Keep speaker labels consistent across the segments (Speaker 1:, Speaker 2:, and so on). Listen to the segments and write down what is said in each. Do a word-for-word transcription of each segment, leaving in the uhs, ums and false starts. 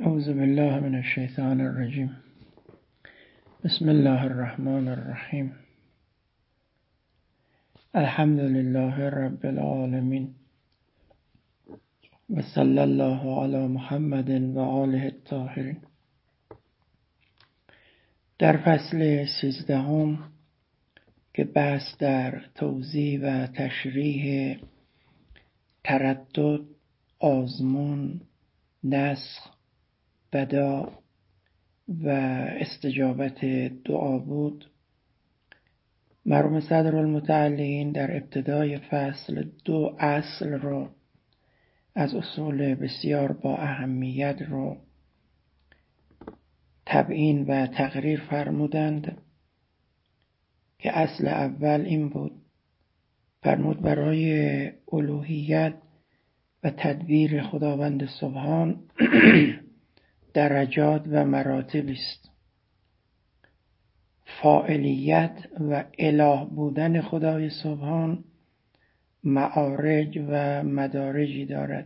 Speaker 1: اعوذ بالله من الشیطان الرجیم. بسم الله الرحمن الرحیم. الحمد لله رب العالمین و صلی الله علی محمد و آله الطاهرین. در فصل سیزدهم که بحث در توضیح و تشریح تردد، آزمون، نسخ، بدا و استجابت دعا بود، مرحوم صدرالمتعلین در ابتدای فصل دو اصل رو از اصول بسیار با اهمیت رو تبیین و تقریر فرمودند که اصل اول این بود، فرمود برای الوهیت و تدبیر خداوند سبحان درجات و مراتب است. فاعلیت و اله بودن خدای سبحان معارج و مدارجی دارد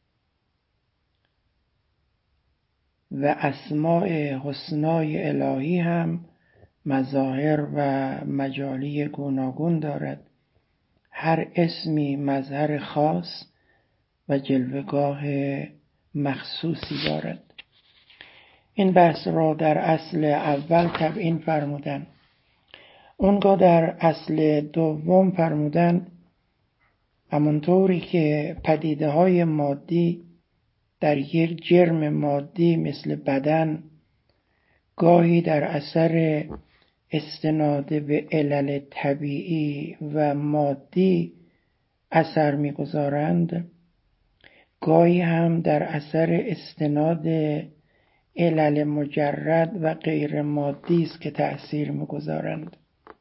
Speaker 1: و اسماء حسنای الهی هم مظاهر و مجالی گوناگون دارد. هر اسمی مظهر خاص و جلوه‌گاه مخصوصی دارد. این بحث را در اصل اول تبیین فرمودن. اونگاه در اصل دوم فرمودن همونطوری که پدیده های مادی در یک جرم مادی مثل بدن گاهی در اثر استناد به علل طبیعی و مادی اثر می‌گذارند، گاهی هم در اثر استناد علل مجرد و غیر مادی است که تأثیر می‌گذارند.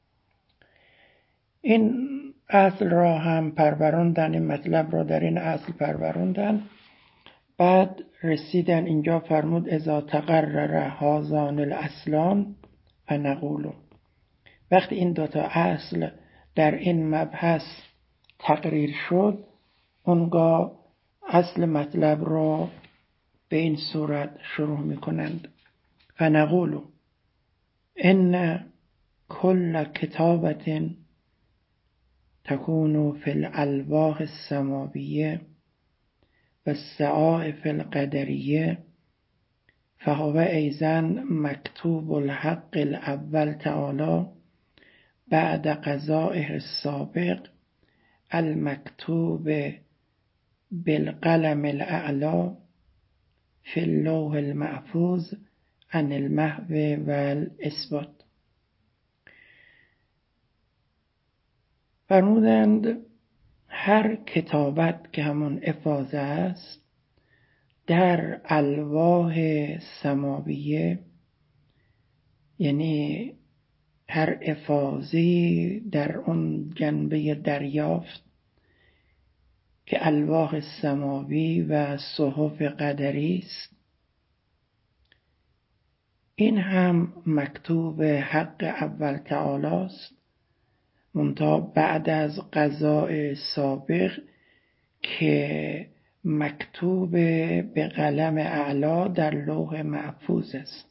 Speaker 1: این اصل را هم پروراندن، این مطلب را در این اصل پروراندن. بعد رسیدن اینجا فرمود اذا تقرر هذان الاصلان فنقول. وقتی این دوتا اصل در این مبحث تقریر شد، اونگاه اصل مطلب را به این صورت شروع میکنند. فنقول ان کل کتابت تکون فی الالواح السماویه و الصحائف القدریه فهو ایضا مکتوب الحق الاول تعالی بعد قضائه السابق المکتوب بالقلم الاعلی فی اللوح المحفوظ عن المحو والاثبات. فرمودند هر کتابت که همون افاضه است در الواح سماویه، یعنی هر افاضی در اون جنبه دریافت که الواح سماوی و صحف قدری است، این هم مکتوب حق اول تعالی است، منتها بعد از قضاء سابق که مکتوب به قلم اعلی در لوح محفوظ است.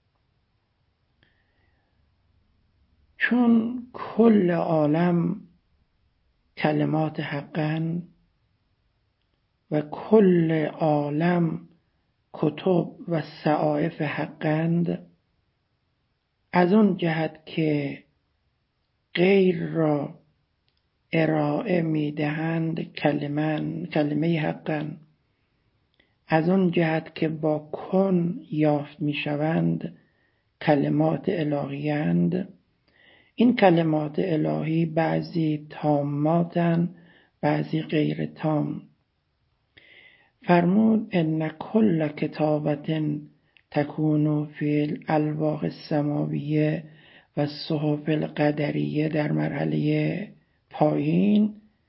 Speaker 1: چون کل عالم کلمات حقن و کل عالم کتب و صحائف حقند، از اون جهت که غیر را ارائه میدهند کلمن کلمه حقن، از اون جهت که با کن یافت میشوند کلمات الهیند. این کلمات الهی بعضی تاماتن، بعضی غیر تام. فرمود ان کل کتابت تکون فی الالواح السماویه و الصحف القدریه در مرحله پایین،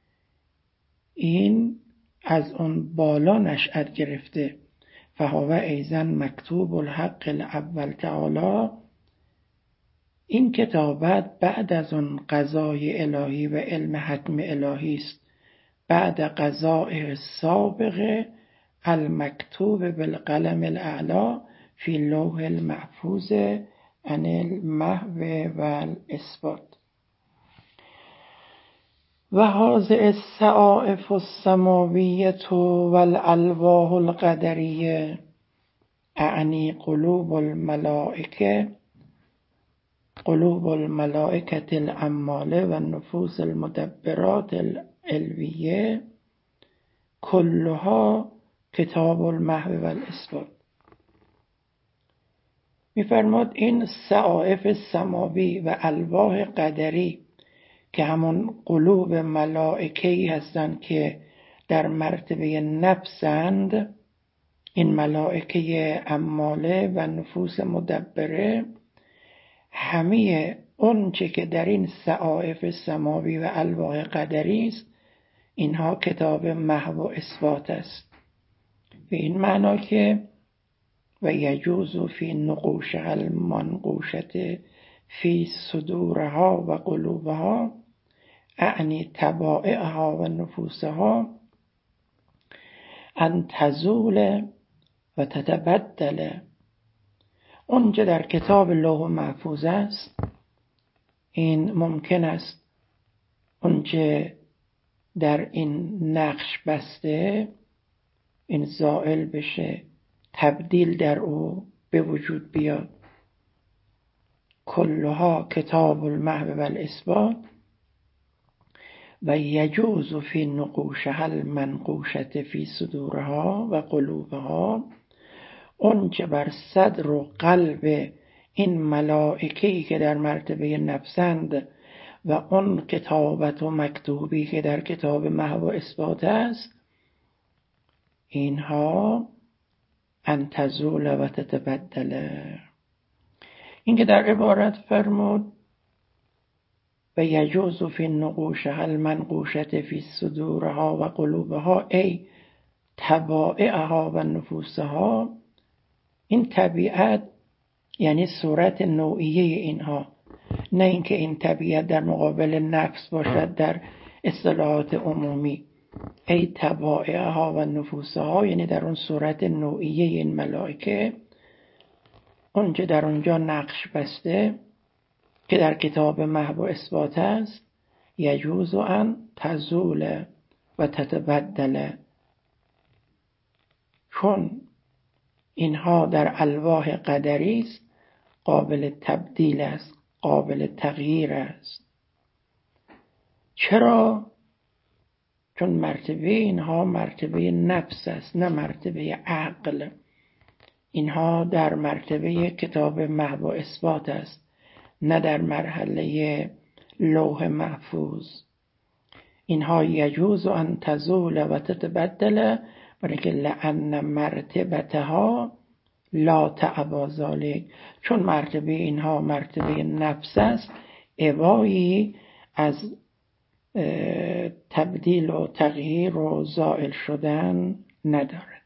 Speaker 1: این از اون بالا نشأت گرفته. فهو ایضا مکتوب الحق الاول تعالی. این کتابت بعد از اون قضای الهی و علم حکم الهی است، بعد قضاء سابقه المکتوب بالقلم الاعلی فی لوح المحفوظ عن المحو والاثبات. و هذه الصحائف السماویة والالواح القدریه اعنی قلوب الملائکه قلوب الملائکة العماله و النفوس المدبرات العلویه کلها کتاب المحو والاثبات. میفرماد این صحائف سماوی و الواح قدری که همون قلوب ملائکه‌ای هستند که در مرتبه نفسند، این ملائکه عماله و نفوس مدبره، همه اون چه که در این صحائف سماوی و الواح قدری است اینها کتاب محو و اثبات است. به این معنا که و یجوز فی نقوشها المنقوشة فی صدورها و قلوبها اعنی طبائعها و نفوسها ان تزول و تتبدل. اونچه در کتاب لوح محفوظ است این ممکن است اونچه در این نقش بسته این زائل بشه، تبدیل در او به وجود بیاد. کلها کتاب المحو والاثبات و یجوز فی نقوشها المنقوشة فی صدورها و قلوبها، اون چه بر صدر و قلب این ملائکه‌ای که در مرتبه نفسند و اون کتابت و مکتوبی که در کتاب محو و اثبات است، اینها ان تزول و تتبدل. این که در عبارت فرمود و یجوز فی نقوشها المنقوشة فی صدورها و قلوبها ای طبائعها و نفوسها، این طبیعت یعنی صورت نوعیه اینها، نه اینکه این طبیعت در مقابل نفس باشد در اصطلاحات عمومی. ای طبائعها و نفوسها یعنی در اون صورت نوعیه این ملائکه، اون که در اونجا نقش بسته که در کتاب محو و اثبات است، یجوز ان تزول و تتبدل، چون اینها در الواح قدری است قابل تبدیل است، قابل تغییر است. چرا؟ چون مرتبه اینها مرتبه نفس است نه مرتبه عقل. اینها در مرتبه کتاب محو و اثبات است نه در مرحله لوح محفوظ. اینها یجوز ان تزول و تتبدل برای که لأن مرتبتها لا تعبا ذلک، چون مرتبه اینها مرتبه نفس است عبایی از تبدیل و تغییر و زائل شدن ندارد.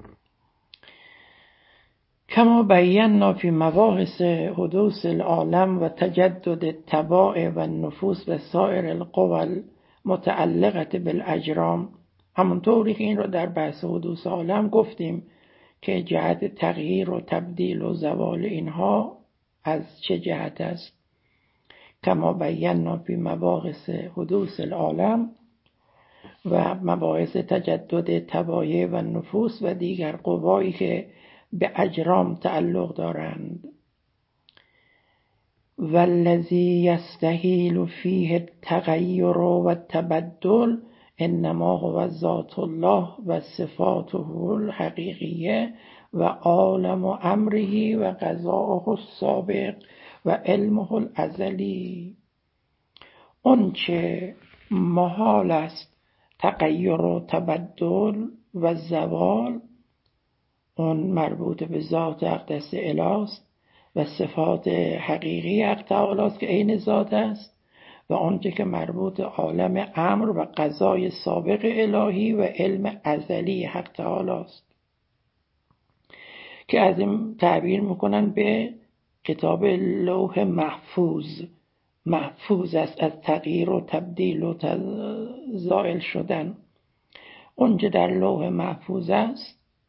Speaker 1: کما بینا فی مباحث حدوث العالم و تجدد الطباع و النفوس و سایر القوى المتعلقه بالاجرام، همونطوری که این رو در بحث حدوث عالم گفتیم که جهت تغییر و تبدیل و زوال اینها از چه جهت است. کما بینا فی مباحث حدوث العالم و مباحث تجدد طبایع و نفوس و دیگر قوایی که به اجرام تعلق دارند. والذی یستحیل فیه التغیر و التبدل انما هو ذات الله و صفاته الحقیقیه و عالم و امره و قضاءه السابق و علمه الازلی. اون چه محال است تغییر و تبدل و زوال، اون مربوط به ذات اقدس اله است و صفات حقیقی حق تعالی است که عین ذات است، و آنچه که مربوط عالم امر و قضای سابق الهی و علم ازلی حق تعالی است که از این تعبیر میکنن به کتاب لوح محفوظ. محفوظ است از تغییر و تبدیل و زائل شدن. اونچه در لوح محفوظ است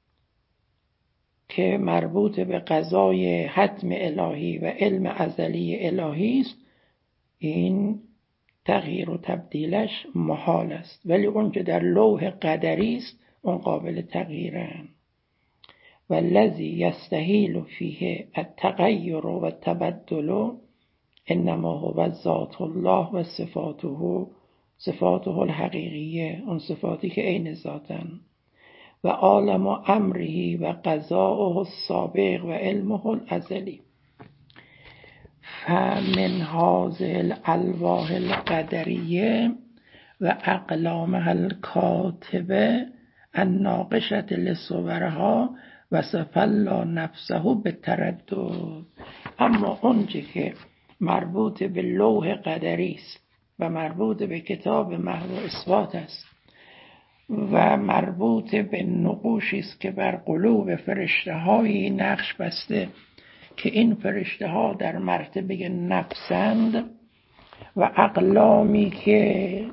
Speaker 1: که مربوط به قضای حتم الهی و علم ازلی الهی است، این تغییر و تبدیلش محال است، ولی اون که در لوح قدری است اون قابل تغییره. والذی یستحیل فیه التغیر و التبدل انما هو ذات الله و صفاته صفاته الحقیقیه، اون صفاتی که عین ذاتن، و عالم و امره و قضاءه السابق و علمه الازلی. فمن هذه الالواح القدریه و اقلامها الکاتبه الناقشة لصورها وصف الله نفسه بالتردد. اما اونچه که مربوط به لوح قدری است و مربوط به کتاب محو و اثبات است و مربوط به نقوشی است که بر قلوب فرشته‌هایی نقش بسته که این فرشته‌ها در مرتبه نفسند، و اقلامی که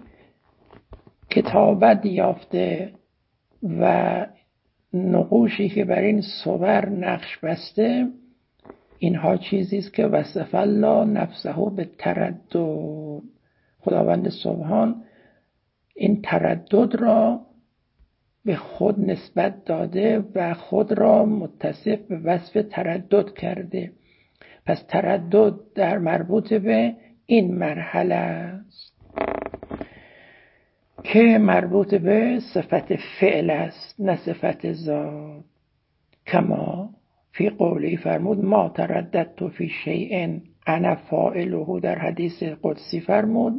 Speaker 1: کتابت یافته و نقوشی که بر این صور نقش بسته، اینها چیزی است که وصف الله نفسه به تردد. خداوند سبحان این تردد را به خود نسبت داده و خود را متصف به وصف تردد کرده. پس تردد در مربوط به این مرحله است که مربوط به صفت فعل است نه صفت ذات. کما فی قولی فرمود ما ترددت فی شیء انا فاعله، در حدیث قدسی فرمود.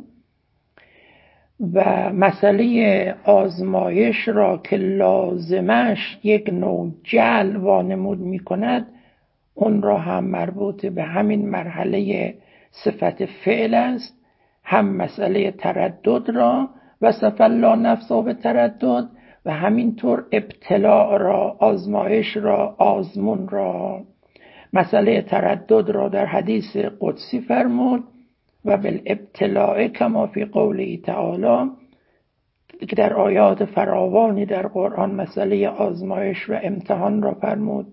Speaker 1: و مسئله آزمایش را که لازمش یک نوع جعل وانمود می کند، اون را هم مربوط به همین مرحله صفت فعل است. هم مسئله تردد را وصف الله نفسه به تردد و همینطور ابتلاع را، آزمایش را، آزمون را. مسئله تردد را در حدیث قدسی فرمود و بالابتلاء کما فی قوله تعالی، که در آیات فراوانی در قرآن مسئله آزمایش و امتحان را فرمود.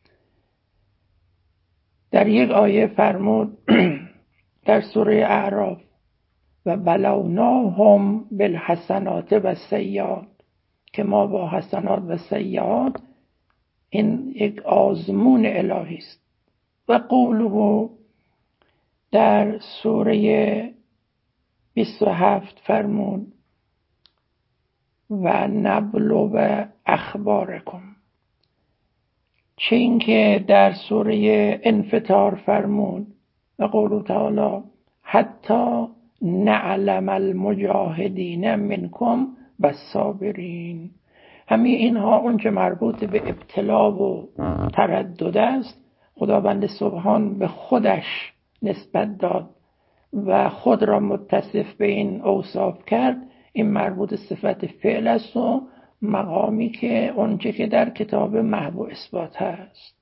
Speaker 1: در یک آیه فرمود در سوره اعراف و بلوناهم بالحسنات و سیئات، که ما با حسنات و سیئات، این یک آزمون الهی است. و قوله در سوره بیست و هفت فرمود و نبلو اخبارکم. چه این که در سوره انفطار فرمود و قوله تعالی حتی نعلم المجاهدین منکم و الصابرین. همین اینها اون که مربوط به ابتلا و تردد است، خداوند سبحان به خودش نسبت داد و خود را متصف به این اوصاف کرد. این مربوط صفت فعل است و مقامی که اونچه که در کتاب محو و اثبات هست.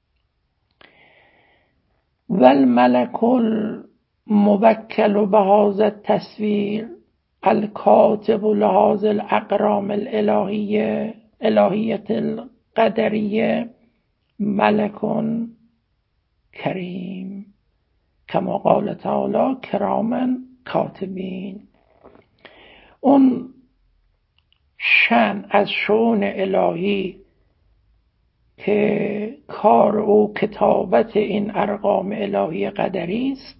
Speaker 1: والملک الموکل بهذا التصویر الکاتب لهذا الاقرام الالهیه الهیت القدریه ملک کریم کما قال تعالی کراما کاتبین. اون شأن از شؤون الهی که کار او کتابت این ارقام الهی قدری است،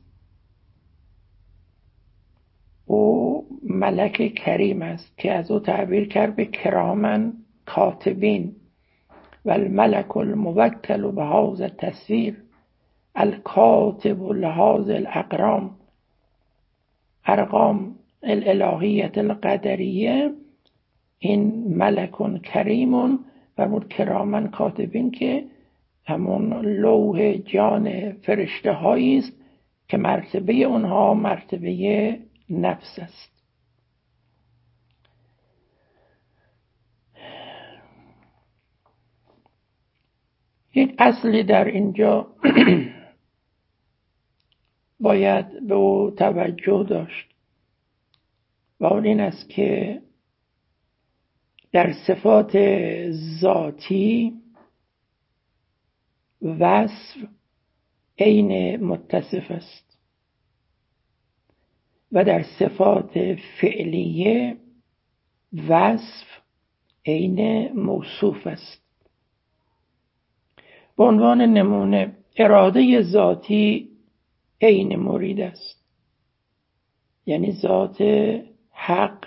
Speaker 1: او ملک کریم است که از او تعبیر کرد به کراما کاتبین. و الملک الموکل بهذا التصویر الکاتب لهذا الاقرام ارقام الالهیت القدریه، این ملک کریم فرمود کراما کاتبین، که همون لوح جان فرشته هایی است که مرتبه اونها مرتبه نفس است. یک اصلی در اینجا باید به او توجه داشت و اون این است که در صفات ذاتی وصف عین متصف است و در صفات فعلیه وصف عین موصوف است. به عنوان نمونه اراده ذاتی عین مرید است، یعنی ذات حق.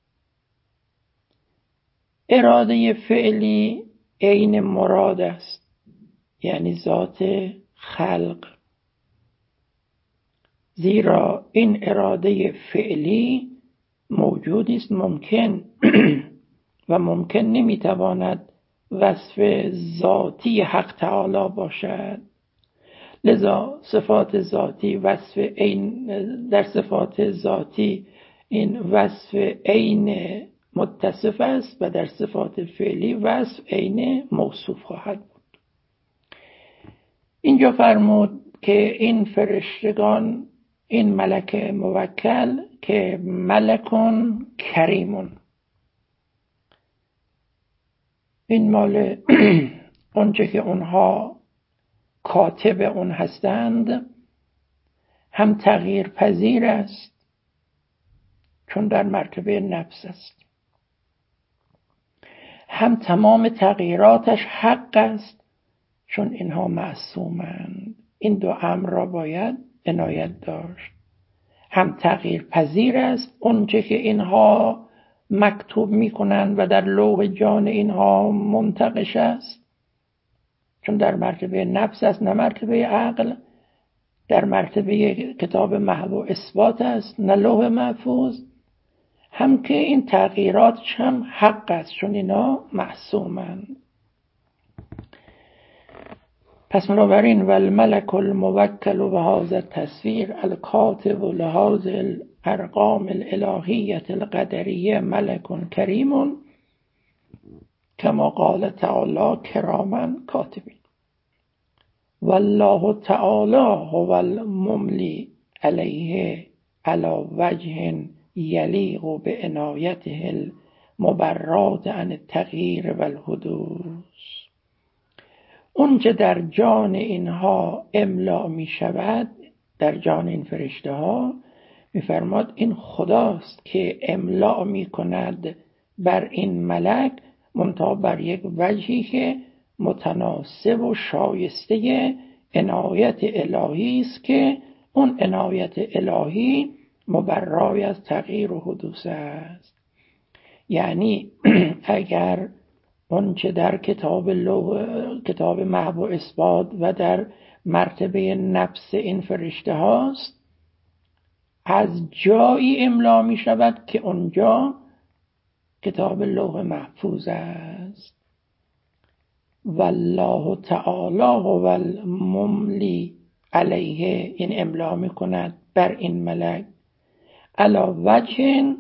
Speaker 1: اراده فعلی عین مراد است، یعنی ذات خلق. زیرا این اراده فعلی موجودی است ممکن و ممکن نمیتواند وصف ذاتی حق تعالی باشد. لذا صفات ذاتی وصف عین، در صفات ذاتی این وصف عین متصف است و در صفات فعلی وصف عین موصوف خواهد بود. اینجا فرمود که این فرشتگان، این ملک موکل که ملکون کریمون، این مال اونچه که اونها کاتب اون هستند، هم تغییر پذیر است چون در مرتبه نفس است، هم تمام تغییراتش حق است چون اینها معصومند. این دو امر را باید عنایت داشت. هم تغییر پذیر است اونچه که اینها مکتوب میکنند و در لوح جان اینها منتقش است، چون در مرتبه نفس است نه مرتبه عقل، در مرتبه کتاب محو و اثبات است نه لوح محفوظ. هم که این تغییراتش هم حق است چون اینا معصومند. پس بنابراین والملک الموکل بهذا التصویر الکاتب لهذه الارقام الالهیة القدریه ملک کریم کما قال تعالی کراما کاتبین. والله تعالی هو المملی علیه علی وجه یلیق بعنایته المبرات عن التغییر والحدوث. اون چه در جان اینها املا می شود، در جان این فرشته ها، می فرماد این خداست که املا می کند بر این ملک، منتها بر یک وجهی که متناسب و شایسته عنایت الهی است که اون عنایت الهی مبرای از تغییر و حدوث است. یعنی اگر اون چه در کتاب لوح، کتاب محو و اثبات و در مرتبه نفس این فرشته هاست، از جایی املا می شود که اونجا کتاب لوح محفوظ است. والله تعالی هو المملی علیه، این املا می کند بر این ملک علی وجه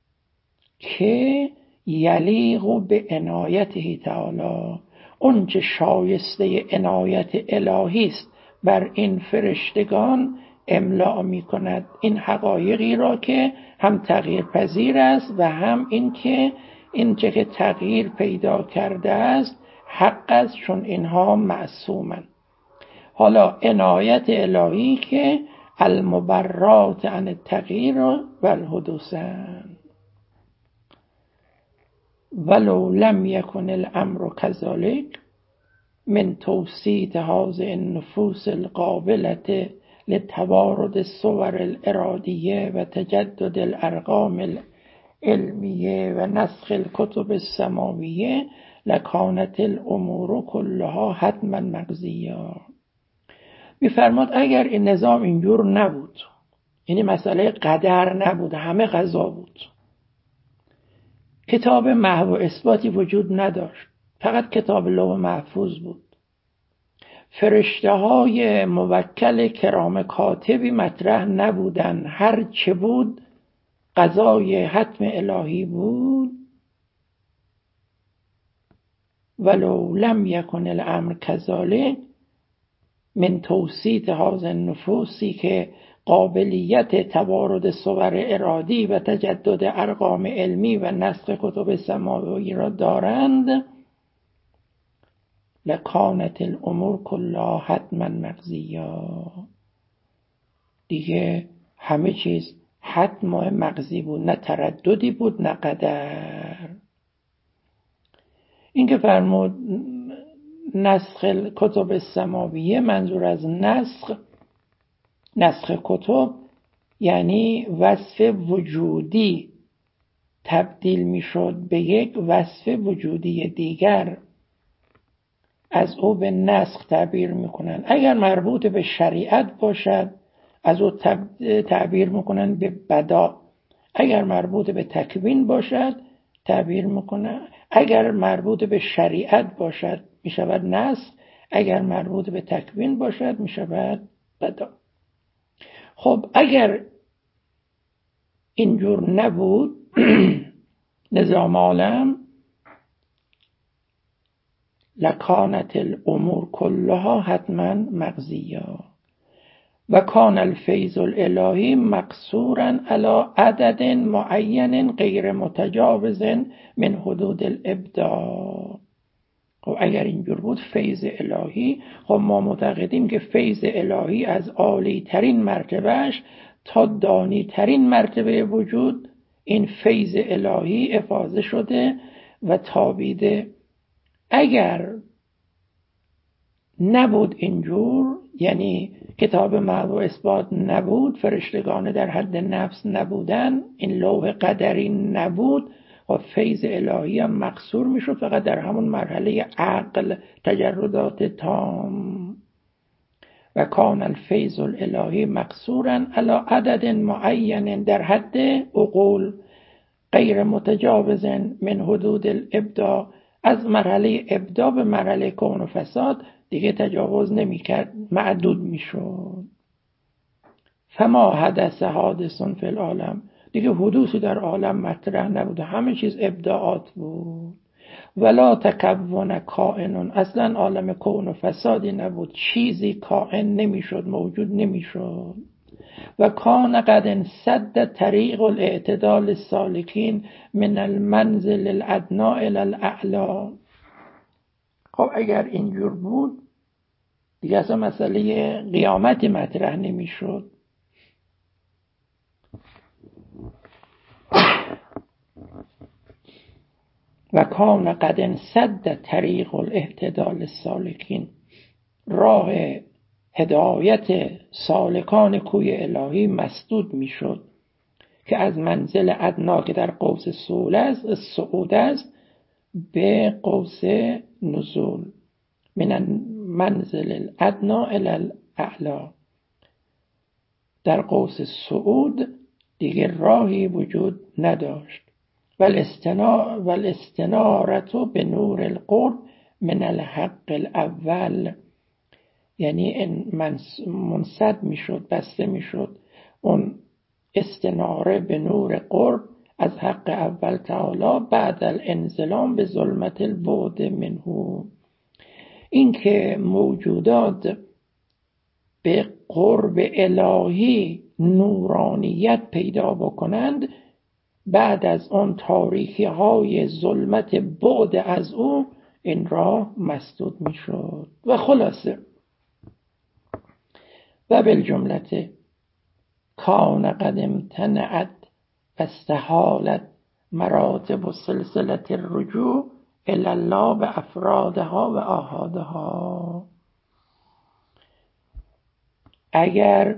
Speaker 1: که یلیق به عنایته تعالی، اون چه شایسته عنایت الهی است بر این فرشتگان املا می کند این حقایقی را که هم تغییر پذیر است و هم این که این چه که تغییر پیدا کرده است حق است چون اینها معصومند. حالا عنایت الهی که المبرات عن التغییر و الحدوث. ولو لم يكن الامر كذلك من توسيط هذه النفوس القابلة لتوارد الصور الارادیه و تجدد الارقام العلمیه و نسخ الکتب السماویه لکانت الامور کلها حتما مقضیه. میفرماد اگر این نظام اینجور نبود، یعنی مسئله قدر نبود، همه قضا بود، کتاب محو و اثباتی وجود نداشت، فقط کتاب لوح محفوظ بود، فرشته های موکل کرام کاتبی مطرح نبودن، هر چه بود قضای حتم الهی بود. ولو لم یکن الامر کذالک من توسیط هذه النفوسی که قابلیت توارد صور ارادی و تجدد ارقام علمی و نسخ کتب سماوی را دارند، لکانت الامور کلها حتما مقضیا. دیگه همه چیز حتم مقضی بود، نه ترددی بود نه قدر. این که فرمود نسخ کتب السماویه، منظور از نسخ نسخ کتب یعنی وصف وجودی تبدیل میشد به یک وصف وجودی دیگر، از او به نسخ تعبیر میکنن. اگر مربوط به شریعت باشد از او تعبیر میکنن به بدا، اگر مربوط به تکوین باشد تعبیر میکنن، اگر مربوط به شریعت باشد میشود نسخ، اگر مربوط به تکوین باشد میشود بدا. خب اگر اینجور نبود نظام عالم، لکانت الامور کلها حتما مقضیا و کان الفیض الالهی مقصورا علی عدد معین غیر متجاوز من حدود الابداع. خب اگر اینجور بود فیض الهی، خب ما معتقدیم که فیض الهی از عالی ترین مرتبهش تا دانی ترین مرتبه وجود این فیض الهی افاضه شده و تابیده. اگر نبود اینجور، یعنی کتاب محو و اثبات نبود، فرشتگان در حد نفس نبودن، این لوح قدری نبود، و فیض الهی هم مقصور میشد فقط در همون مرحله عقل، تجردات تام. و کان الفیض الالهی مقصورا علی عدد معین در حد عقول غیر متجاوز من حدود الابداع، از مرحله ابداع به مرحله کون و فساد دیگه تجاوز نمی کرد، معدود می شد. فما حدث حادث فی العالم، دیگه حدوثی در عالم مطرح نبود، همه چیز ابداعات بود. ولا تکون کائن، اصلا عالم کون و فسادی نبود، چیزی کائن نمی شد، موجود نمی شد. و کان قد انسد طریق الاعتدال السالکین من المنزل الادنی الی الاعلی. خب اگر اینجور بود دیگه اصلا مسئله قیامتی مطرح نمی شد. و کان قد انسد طریق الاعتدال السالکین، راه هدایت سالکان کوی الهی مسدود می شد که از منزل ادنا که در قوس صعود است به قوس نزول، من منزل الادنا الی الاعلا. در قوس صعود دیگر راهی وجود نداشت. والاستنارة به نور القرب من الحق الاول، یعنی منسد می شد، بسته می شد اون استناره به نور قرب از حق اول تعالی بعد الانزلام به ظلمت البعد منه. این که موجودات به قرب الهی نورانیت پیدا بکنند بعد از آن تاریکی های ظلمت بعد از او، این راه مسدود می شد. و خلاصه و بالجملت کان قد امتنعت و استحالت مراتب و سلسله الرجوع الی الله به افرادها و آحادها. اگر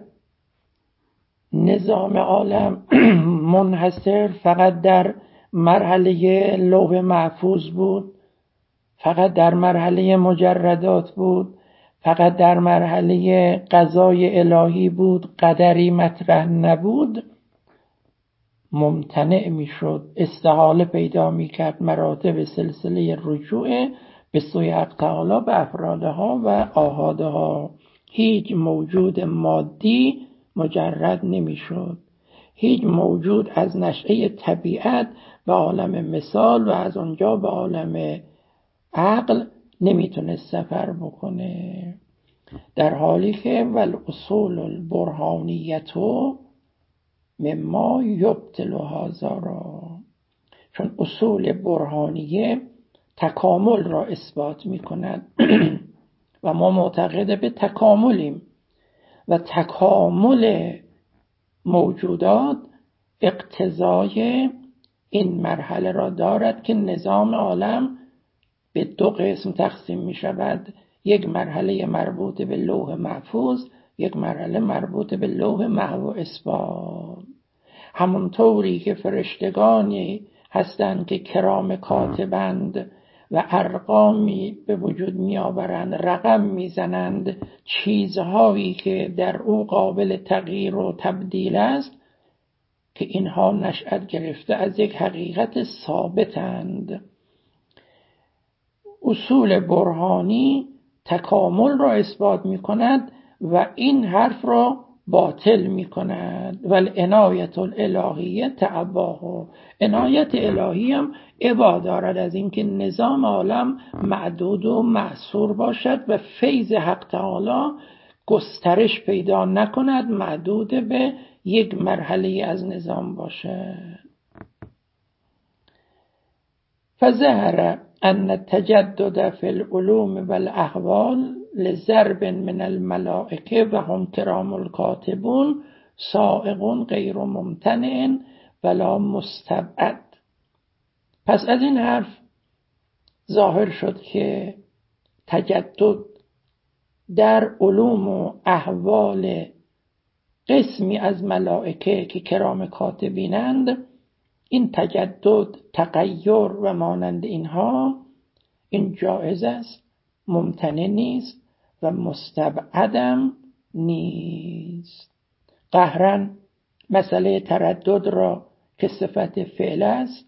Speaker 1: نظام عالم منحصر فقط در مرحله لوح محفوظ بود، فقط در مرحله مجردات بود، فقط در مرحله قضای الهی بود، قدری مطرح نبود، ممتنع می شد، استحاله پیدا می کرد مراتب سلسله رجوع به سوی حق تعالی به افرادها و آحادها. هیچ موجود مادی مجرد نمی شد، هیچ موجود از نشأه طبیعت به عالم مثال و از اونجا به عالم عقل نمیتونه سفر بکنه، در حالی که والاصول البرهانیت مما یبطل هذا را، چون اصول برهانیه تکامل را اثبات می کند و ما معتقد به تکاملیم و تکامل موجودات اقتضای این مرحله را دارد که نظام عالم به دو قسم تقسیم می شود. یک مرحله مربوط به لوح محفوظ، یک مرحله مربوط به لوح محو و اثبات. همونطوری که فرشتگانی هستند که کرام کاتبند و ارقامی به وجود می آورند، رقم می زنند چیزهایی که در او قابل تغییر و تبدیل است، که اینها نشأت گرفته از یک حقیقت ثابتند. اصول برهانی تکامل را اثبات می کند و این حرف را باطل می کند. والعنایت الالهیه تعباه، عنایت الهی هم ابا دارد از اینکه نظام عالم معدود و محصور باشد و فیض حق تعالی گسترش پیدا نکند، معدود به یک مرحله از نظام باشد. فظهر ان التجدد فی العلوم والاحوال لضرب من الملائکه و هم کرام الکاتبون سائغ غیر ممتنع ولا مستبعد. پس از این حرف ظاهر شد که تجدد در علوم و احوال قسمی از ملائکه که کرام کاتبینند، این تجدد، تغییر و مانند اینها، این جایز است، ممتنع نیست و مستبعدم نیست. قهرا مسئله تردد را که صفت فعل است،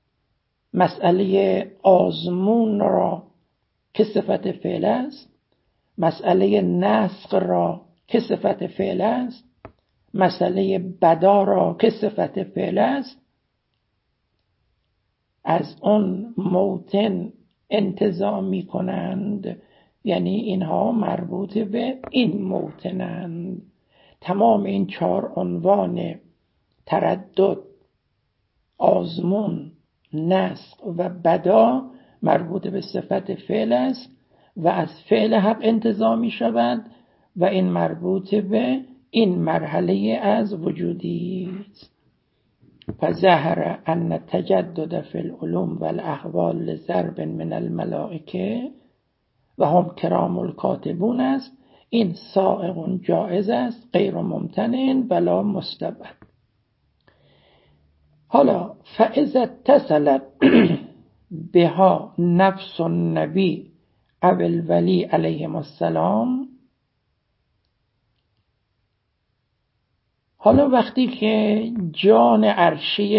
Speaker 1: مسئله آزمون را که صفت فعل است، مسئله نسخ را که صفت فعل است، مسئله بدا را که صفت فعل است، از اون موتن انتزاع می کنند، یعنی اینها مربوط به این موتنند. تمام این چهار عنوان تردد، آزمون، نسخ و بدا مربوط به صفت فعل است و از فعل حق انتزاع می شود و این مربوط به این مرحله از وجودی است. فظهر ان التجدد فی العلوم والاحوال لضرب من الملائکه و هم کرام الکاتبون است. این سائغ جائز است، غیر ممتنع ولا مستبعد. حالا فاذا اتصلت بها نفس النبی او الولی علیهم السلام، حالا وقتی که جان عرشی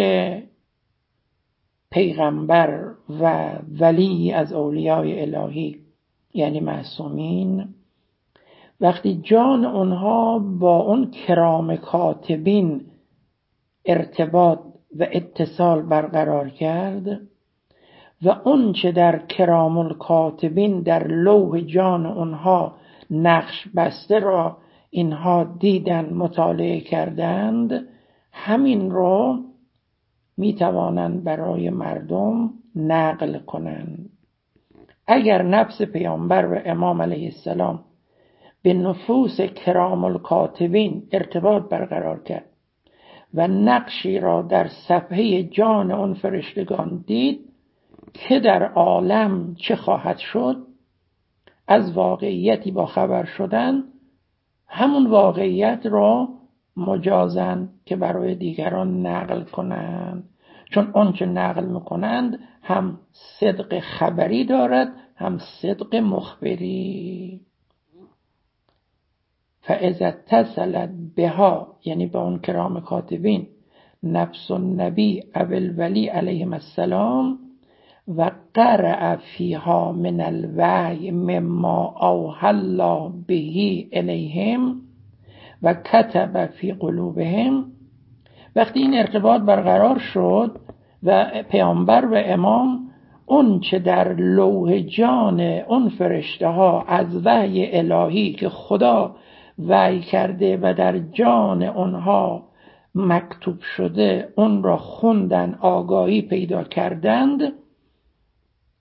Speaker 1: پیغمبر و ولی از اولیای الهی یعنی معصومین، وقتی جان اونها با اون کرام کاتبین ارتباط و اتصال برقرار کرد و اون چه در کرام الکاتبین در لوح جان اونها نقش بسته را اینها دیدن، مطالعه کردند، همین رو می توانند برای مردم نقل کنند. اگر نفس پیامبر و امام علیه السلام به نفوس کرام الکاتبین ارتباط برقرار کرد و نقشی را در صفحه جان اون فرشتگان دید که در عالم چه خواهد شد، از واقعیتی با خبر شدن، همون واقعیت را مجازن که برای دیگران نقل کنند، چون اون چه نقل میکنند هم صدق خبری دارد هم صدق مخبری. فاذا اتصلت بها، یعنی با اون کرام کاتبین، نفس النبی او الولی علیهم السلام و قرأ فیها من الوحی مما اوحی الله به الیهم و کتب فی قلوبهم، وقتی این ارتباط برقرار شد و پیامبر و امام اون چه در لوح جان اون فرشته ها از وحی الهی که خدا وحی کرده و در جان اونها مکتوب شده اون را خوندن، آگاهی پیدا کردند،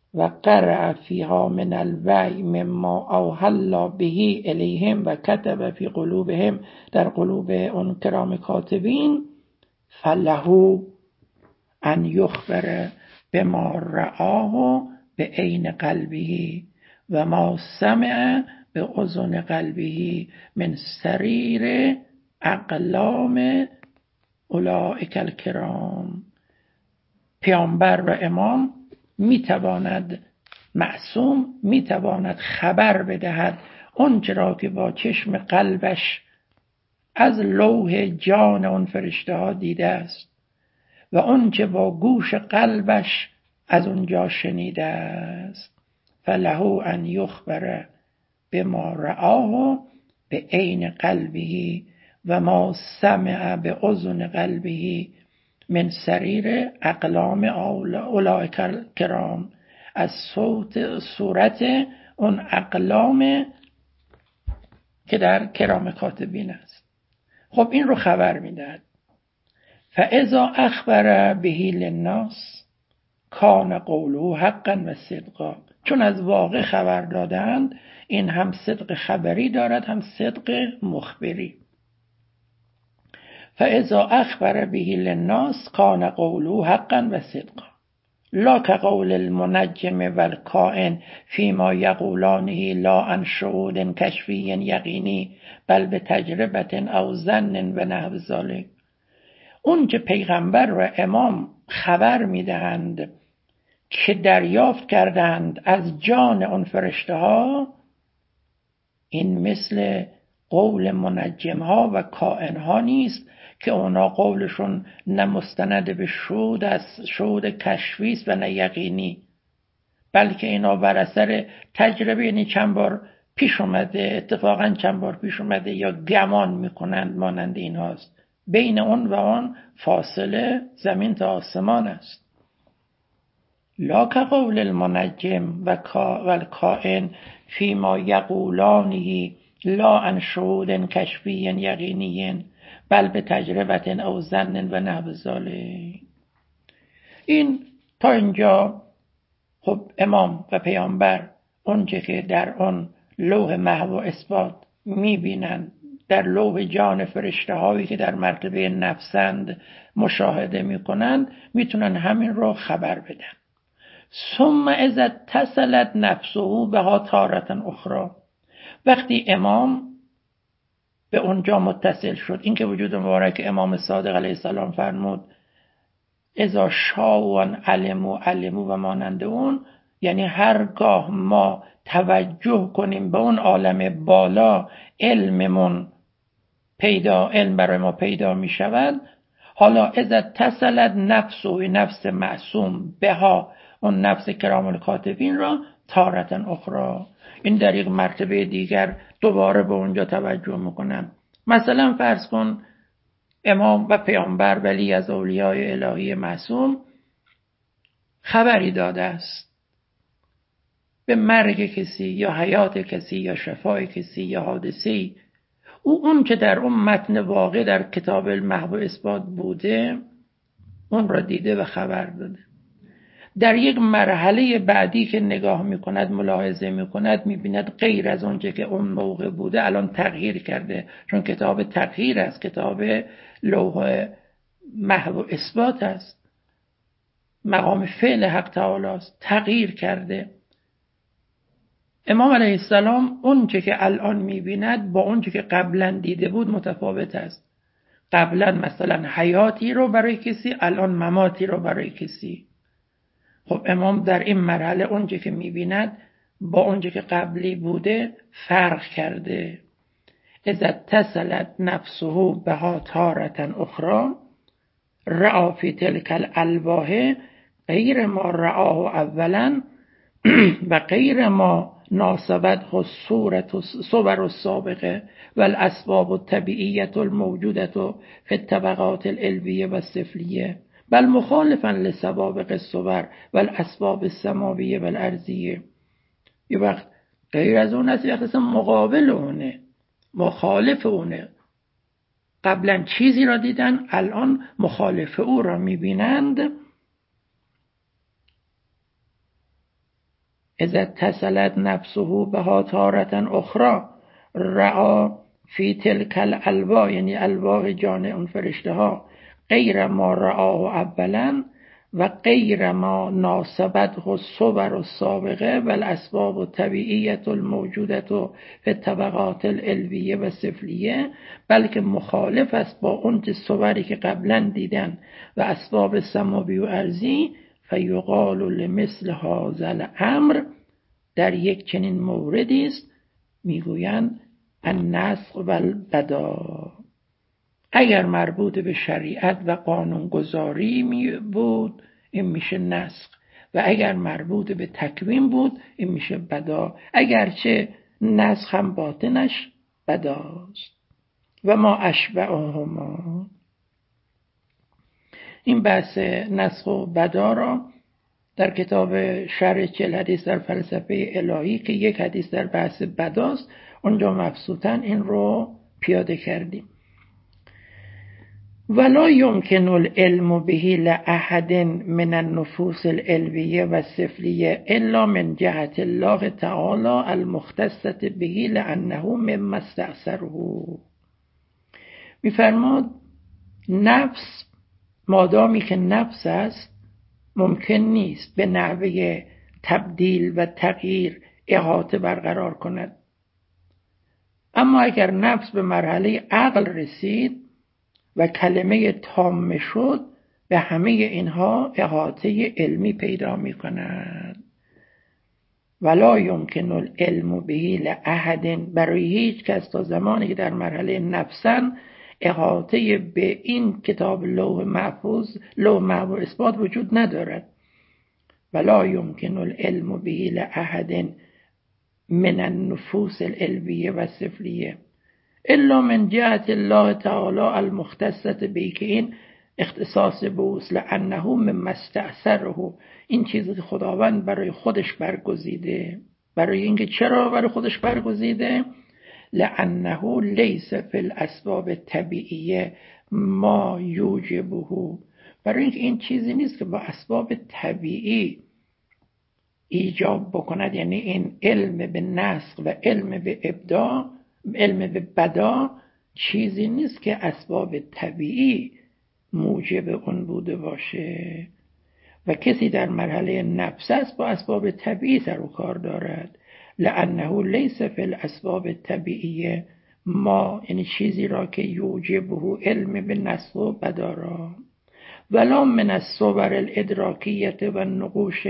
Speaker 1: و قرأ فیها من الوحی مما اوحی الله به الیهم و کتب فی قلوبهم، در قلوب اون کرام کاتبین، فله ان یخبر بما رآه به عین قلبه و ما سمع به اذن قلبه من سریر اقلام اولئک الکرام. پیامبر و امام میتواند، معصوم میتواند خبر بدهد آنچه را که با چشم قلبش از لوح جان اون فرشته ها دیده است و آنچه با گوش قلبش از اونجا شنیده است. فله ان یخبر بما رآه به عین قلبه و ما سمع به اذن قلبه من سریر اقلام اولئک الکرام، از صوت صورت اون اقلام که در کرام کاتبین است. خب این رو خبر میدهد. فاذا اخبر به للناس کان قوله حقا و صدقا، چون از واقع خبر دادند این هم صدق خبری دارد هم صدق مخبری. فاذا اخبر به للناس کان قوله حقا و صدقا لا كقول المنجم والکائن فيما یقولانه لا عن شهود کشفی یقینی بل به تجربه او ظن و نحو ذلک. اون که پیغمبر و امام خبر میدهند که دریافت کردند از جان اون فرشته ها، این مثل قول منجم ها و کائن ها نیست که اونا قولشون نه مستند به شهود است، شهود کشفی است و نه یقینی، بلکه اینا بر اثر تجربه، یعنی چند بار پیش اومده، اتفاقا چند بار پیش اومده یا گمان میکنند مانند این هاست. بین اون و آن فاصله زمین تا آسمان است. لا كقول المنجم و الکائن فيما یقولانه لا عن شهود کشفی یقینی بل به تجربه او ظن و نحو ذلک. این تا اینجا خب امام و پیامبر اونچه که در اون لوح محو و اثبات میبینند، در لوح جان فرشته هایی که در مرتبه نفسند مشاهده میکنند، میتونن همین رو خبر بدن. ثم اذا اتصلت نفسه بها تارة اخرى، وقتی امام به اونجا متصل شد، این که وجود مبارک امام صادق علیه السلام فرمود اذا شاء علموا علموا و مانند اون، یعنی هرگاه ما توجه کنیم به اون عالم بالا، علممون پیدا، علم برای ما پیدا می شود. حالا اذا اتصلت نفسه، نفس معصوم، بها اون نفس کرام الکاتبین را تارة اخرى، این در یک مرتبه دیگر دوباره به اونجا توجه میکنم. مثلا فرض کن امام و پیامبر ولی از اولیای الهی معصوم خبری داده است به مرگ کسی یا حیات کسی یا شفای کسی یا حادثه‌ای، او اون که در اون متن واقع در کتاب المحو اثبات بوده اون را دیده و خبر داده. در یک مرحله بعدی که نگاه میکند، ملاحظه میکند، میبیند غیر از اونچه که اون موقع بوده الان تغییر کرده، چون کتاب تغییر است، کتاب لوح محو اثبات است، مقام فعل حق تعالی است، تغییر کرده. امام علیه السلام اونچه که الان میبیند با اونچه که قبلا دیده بود متفاوت است. قبلا مثلا حیاتی رو برای کسی، الان مماتی رو برای کسی. خب امام در این مرحله اونچه که میبیند با اونچه که قبلی بوده فرق کرده. اذا اتصلت نفسه بها تارة اخرى رأى فی تلک الالواح غیر ما رآه اولا و غیر ما ناسبته الصور السابقه و الاسباب الطبیعیه الموجوده فی الطبقات العلویه و السفلیه بل مخالفا لسوابق الصور و الاسباب السماویه و الارضیه. یه وقت غیر از اون است، یه وقت مقابل اونه، مخالف اونه. قبلا چیزی را دیدن، الان مخالف او را میبینند. اذا اتصلت نفسه بها تارة اخرى رعا فی تلک الالواح، یعنی الواح جان اون فرشته ها، غیر ما رعاه اولا و غیر ما ناسبته الصور السابقه و الاسباب الطبیعیه الموجوده فی الطبقات العلویه و سفلیه، بلکه مخالف است با اون صوری که قبلا دیدن و اسباب سماوی و ارضی. فیقال لمثل هذا الامر، در یک چنین موردی است میگویند النسخ و البدا. اگر مربوط به شریعت و قانونگذاری می بود این میشه نسخ، و اگر مربوط به تکوین بود این میشه بدا، اگرچه نسخ هم باطنش بداست. و ما اشبههما. این بحث نسخ و بدا را در کتاب شرح چهل حدیث در فلسفه الهی که یک حدیث در بحث بداست اونجا مبسوطاً این رو پیاده کردیم. ولا يمكن العلم به لأحد من النفوس العلوية والسفلية إلا من جهة الله تعالى المختصة به لأنه مما استأثره. میفرماد نفس مادامی که نفس است ممکن نیست به نحوه تبدیل و تغییر احاطه برقرار کند، اما اگر نفس به مرحله عقل رسید و کلمه تام شد به همه اینها احاطه علمی پیدا می کند. ولا یمکن العلم به لأحد، برای هیچ کس تا زمانی که در مرحله نفسن احاطه به این کتاب لوح محفوظ لوح محفوظ اثبات وجود ندارد. ولا یمکن العلم به لأحد من النفوس العلویه و سفلیه الا من جهت الله تعالی المختصة به، که این اختصاص به اوست، لانه مما استأثره، این چیزی که خداوند برای خودش برگزیده. برای اینکه چرا برای خودش برگزیده؟ لانه لیس فی الاسباب الطبیعیه ما یوجبه، برای اینکه این چیزی نیست که با اسباب طبیعی ایجاب بکند، یعنی این علم به نسخ و علم به ابداع، علم به بدا چیزی نیست که اسباب طبیعی موجب اون بوده باشه و کسی در مرحله نفس است با اسباب طبیعی سر و کار دارد. لانه لیس فی الاسباب الطبیعیه ما، یعنی چیزی را که یوجبه علم به نسخ و بدا را، ولا من الصور الادراکیه و النقوش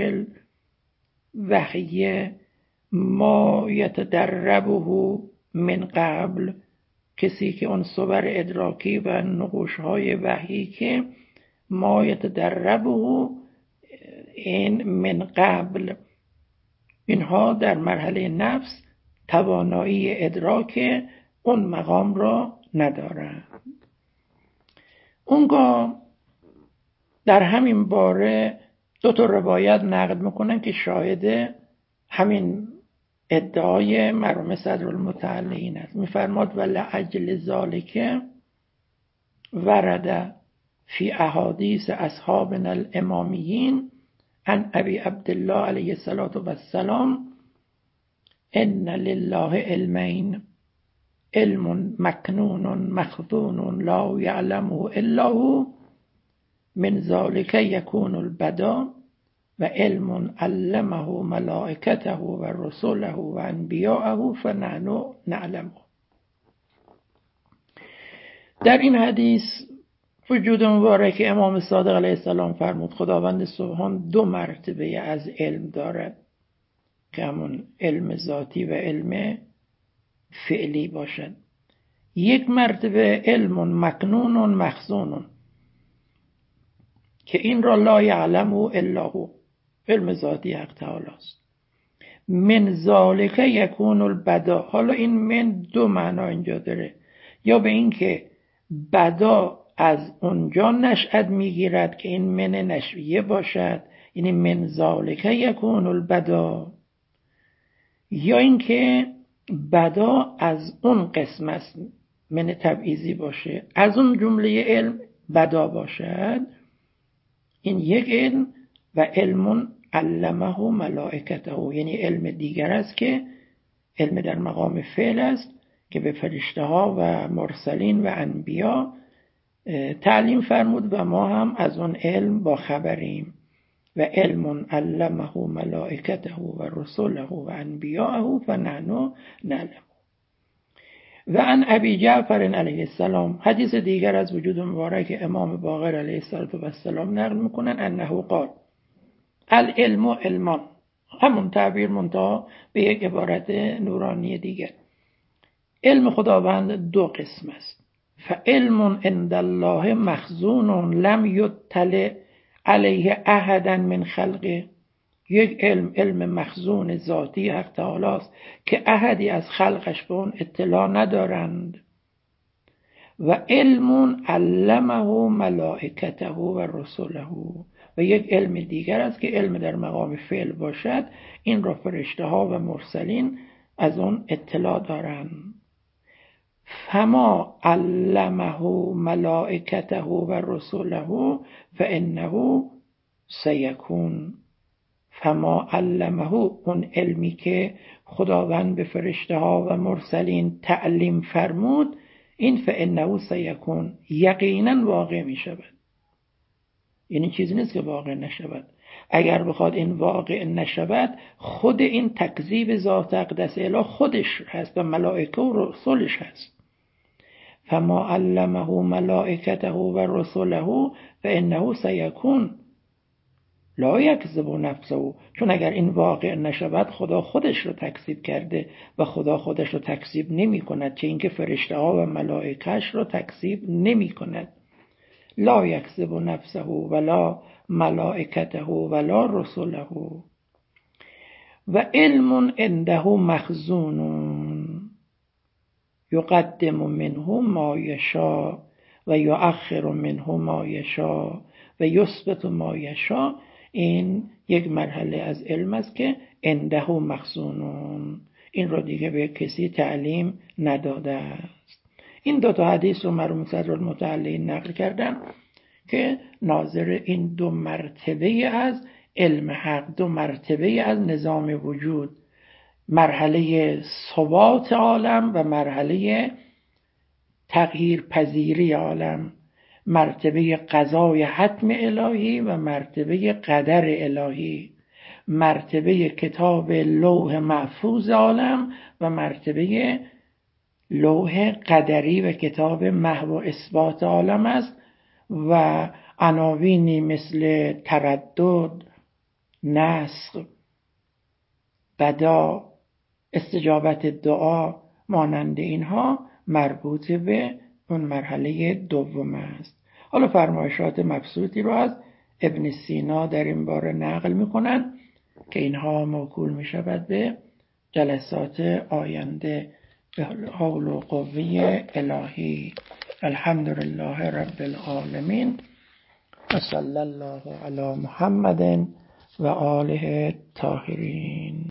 Speaker 1: الوحیه ما یتدربه من قبل، کسی که اون صور ادراکی و نقوش های وحی که ما یتدربه این من قبل، اینها در مرحله نفس توانایی ادراک اون مقام را ندارند. اونگاه در همین باره دو تا روایت نقل میکنن که شاهد همین ادعای مرحوم صدرالمتعلین است. میفرماد ولأجل ذلك ورد فی احادیث اصحابنا الامامیین عن ابی عبدالله علیه الصلاة والسلام ان لله علمین، علم مکنون مخزون لا یعلمه الا هو، من ذلك یکون البدا، و علم علمه ملائکته و رسوله و انبیاءه فنحن نعلمه. در این حدیث وجود مبارک امام صادق علیه السلام فرمود خداوند سبحان دو مرتبه از علم دارد که همون علم ذاتی و علم فعلی باشد. یک مرتبه علم مکنون مخزون که این را لا یعلمه الا هو، علم ذاتی حق تعالی است. من ذالک یکون البدا، حالا این من دو معنا اینجا داره، یا به این که بدا از اونجا نشأت میگیرد که این من نشویه باشد، یعنی من ذالک یکون البدا، یا این که بدا از اون قسم است من تبعیضی باشه، از اون جمله علم بدا باشد. این یک علم و علم علمه ملائکته، یعنی علم دیگر است که علم در مقام فعل است که به فرشته ها و مرسلین و انبیا تعلیم فرمود و ما هم از اون علم با خبریم. و علم علمه ملائکته و رسله و انبیاءه فنحن نعلم. و عن ابی جعفر علیه السلام، حدیث دیگر از وجود مبارک امام باقر علیه السلام نقل میکنن انه قال العلم علمان، همون تعبیر منتها به یک عبارت نورانی دیگر. علم خداوند دو قسم است. فعلم عند الله مخزون لم یطلع علیه احدا من خلقه، یک علم علم مخزون ذاتی حق تعالی است که احدی از خلقش به اون اطلاع ندارند. و علم علمه ملائکته و رسله، و یک علم دیگر است که علم در مقام فعل باشد، این را فرشته ها و مرسلین از اون اطلاع دارند. فما علمه ملائکته و رسله فانه سیکون. فما علمه، اون علمی که خداوند به فرشته ها و مرسلین تعلیم فرمود، این فانه سیکون یقینا واقع می شود. یعنی چیزی نیست که واقع نشود. اگر بخواد این واقع نشود، خود این تکذیب ذات اقدس اله خودش هست و ملائکه و رسولش هست. فما علمه ملائکته و رسله فانه سیکون لا یکذب نفسه، چون اگر این واقع نشود خدا خودش رو تکذیب کرده و خدا خودش رو تکذیب نمی کند، چه اینکه فرشته ها و ملائکهش رو تکذیب نمی کند. لا یکذب نفسه ولا ملائکته ولا رسله. و علم عنده مخزون یقدم منه ما یشاء و یؤخر منه ما یشاء و یثبت ما یشاء. این یک مرحله از علم است که عنده مخزون، این رو دیگه به کسی تعلیم نداده است. این دو تا حدیث رو مرحوم صدرالمتعلین نقل کردن که ناظر این دو مرتبه از علم حق، دو مرتبه از نظام وجود، مرحله ثبات عالم و مرحله تغییر پذیری عالم، مرتبه قضای حتم الهی و مرتبه قدر الهی، مرتبه کتاب لوح محفوظ عالم و مرتبه لوح قدری و کتاب محو و اثبات عالم است. و عناوینی مثل تردد، نسخ، بدا، استجابت دعا، مانند اینها مربوط به اون مرحله دوم است. حالا فرمایشات مبسوطی رو از ابن سینا در این باره نقل میکنن که اینها موکول میشود به جلسات آینده. به حول و قوه الهی. الحمدلله رب العالمین و صلی الله علی محمد و آله الطاهرین.